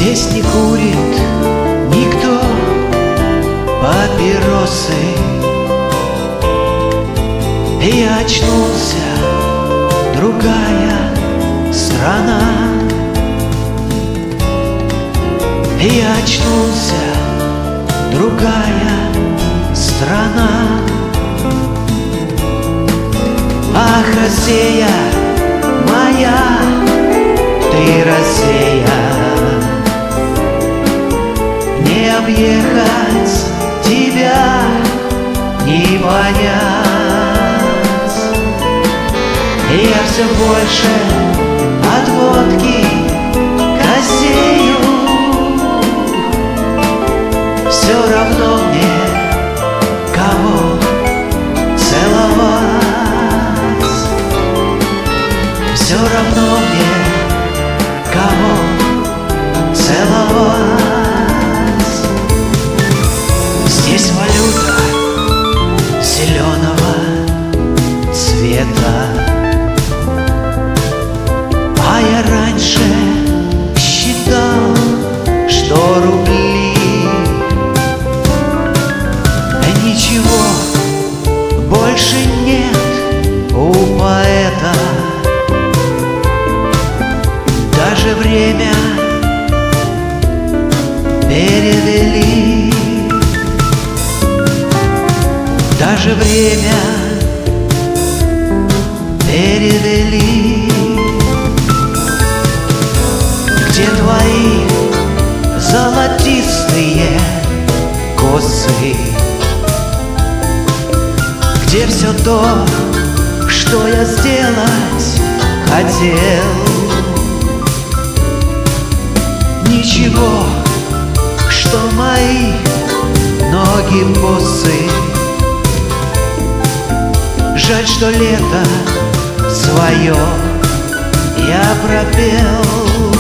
Здесь не курит никто папиросы. И очнулся другая страна. И очнулся другая страна. Ах, Россия моя, ты Россия, не объехать тебя, не понять. И я все больше от водки косею. Все равно мне, кого целовать. Все равно мне, кого целовать. Здесь валюта зеленого цвета. А я раньше считал, что рубли ничего больше нет у поэта. Даже время перевели, даже время перевели. Где твои золотистые косы? Где все то, что я сделать хотел? Ничего, что мои ноги босы. Жаль, что лето свое я пропел.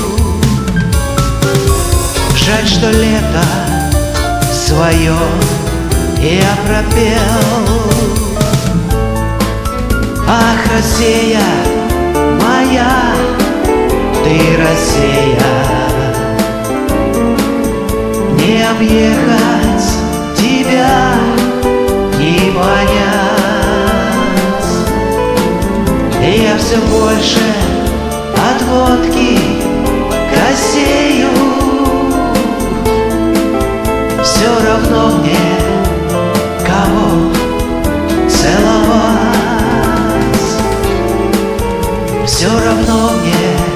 Жаль, что лето свое я пропел. Ах, Россия моя, ты Россия, не объехать тебя, не понять. И я все больше от водки косею. Все равно мне, кого целовать. Все равно мне,